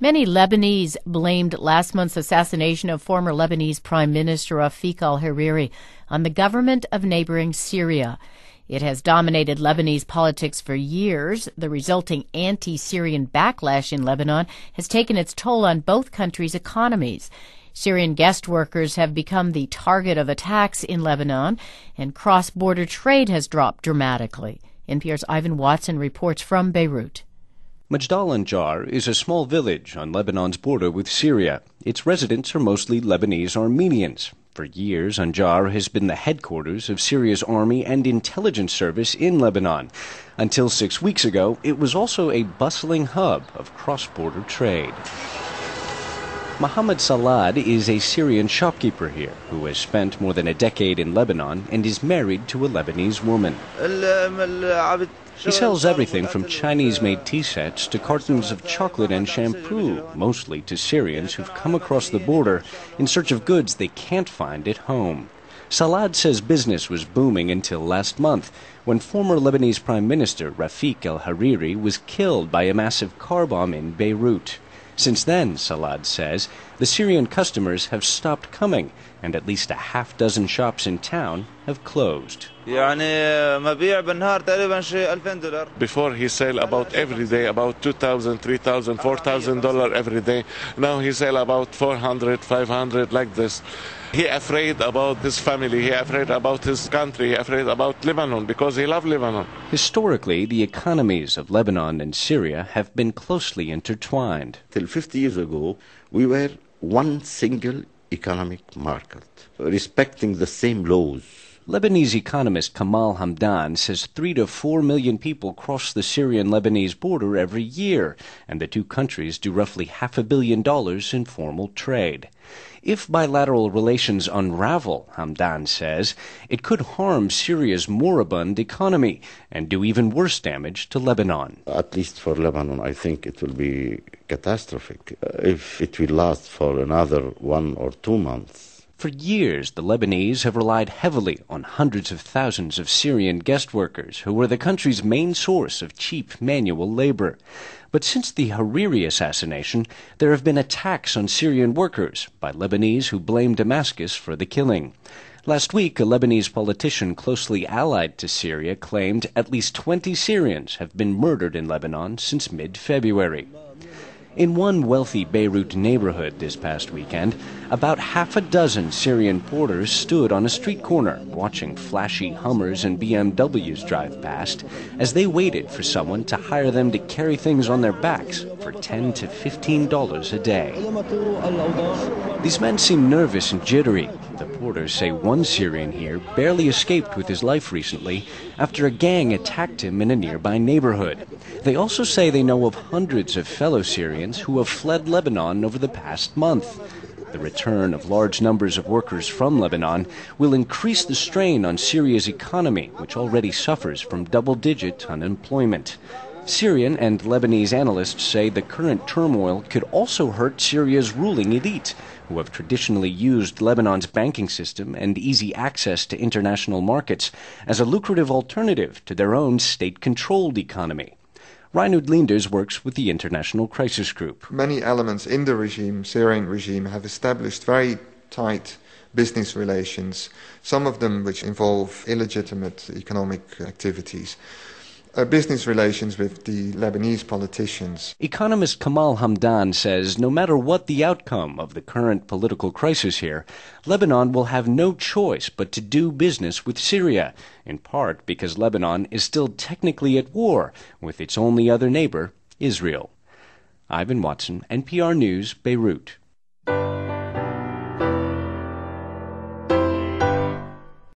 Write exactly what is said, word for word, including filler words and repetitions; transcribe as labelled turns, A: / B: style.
A: Many Lebanese blamed last month's assassination of former Lebanese Prime Minister Rafik al-Hariri on the government of neighboring Syria. It has dominated Lebanese politics for years. The resulting anti-Syrian backlash in Lebanon has taken its toll on both countries' economies. Syrian guest workers have become the target of attacks in Lebanon, and cross-border trade has dropped dramatically. N P R's Ivan Watson reports from Beirut.
B: Majdal Anjar is a small village on Lebanon's border with Syria. Its residents are mostly Lebanese Armenians. For years, Anjar has been the headquarters of Syria's army and intelligence service in Lebanon. Until six weeks ago, it was also a bustling hub of cross-border trade. Mohammed Salad is a Syrian shopkeeper here who has spent more than a decade in Lebanon and is married to a Lebanese woman. He sells everything from Chinese-made tea sets to cartons of chocolate and shampoo, mostly to Syrians who've come across the border in search of goods they can't find at home. Salad says business was booming until last month, when former Lebanese Prime Minister Rafik al-Hariri was killed by a massive car bomb in Beirut. Since then, Salad says, the Syrian customers have stopped coming, and at least a half dozen shops in town have closed.
C: Before he sell about every day about two thousand, three thousand, four thousand dollars every day. Now he sell about four hundred, five hundred like this. He afraid about his family, he afraid about his country, he afraid about Lebanon because he love Lebanon.
B: Historically, the economies of Lebanon and Syria have been closely intertwined.
D: Till fifty years ago, we were one single economic market, respecting the same laws.
B: Lebanese economist Kamal Hamdan says three to four million people cross the Syrian-Lebanese border every year, and the two countries do roughly half a billion dollars in formal trade. If bilateral relations unravel, Hamdan says, it could harm Syria's moribund economy and do even worse damage to Lebanon.
D: At least for Lebanon, I think it will be catastrophic if it will last for another one or two months.
B: For years, the Lebanese have relied heavily on hundreds of thousands of Syrian guest workers who were the country's main source of cheap manual labor. But since the Hariri assassination, there have been attacks on Syrian workers by Lebanese who blame Damascus for the killing. Last week, a Lebanese politician closely allied to Syria claimed at least twenty Syrians have been murdered in Lebanon since mid-February. In one wealthy Beirut neighborhood this past weekend, about half a dozen Syrian porters stood on a street corner watching flashy Hummers and B M Ws drive past as they waited for someone to hire them to carry things on their backs for ten to fifteen dollars a day. These men seem nervous and jittery. The porters say one Syrian here barely escaped with his life recently after a gang attacked him in a nearby neighborhood. They also say they know of hundreds of fellow Syrians who have fled Lebanon over the past month. The return of large numbers of workers from Lebanon will increase the strain on Syria's economy, which already suffers from double-digit unemployment. Syrian and Lebanese analysts say the current turmoil could also hurt Syria's ruling elite, who have traditionally used Lebanon's banking system and easy access to international markets as a lucrative alternative to their own state-controlled economy. Reinoud Leenders works with the International Crisis Group.
E: Many elements in the regime, Syrian regime, have established very tight business relations, some of them which involve illegitimate economic activities. Uh, business relations with the Lebanese politicians.
B: Economist Kamal Hamdan says no matter what the outcome of the current political crisis here, Lebanon will have no choice but to do business with Syria, in part because Lebanon is still technically at war with its only other neighbor, Israel. Ivan Watson, N P R News, Beirut.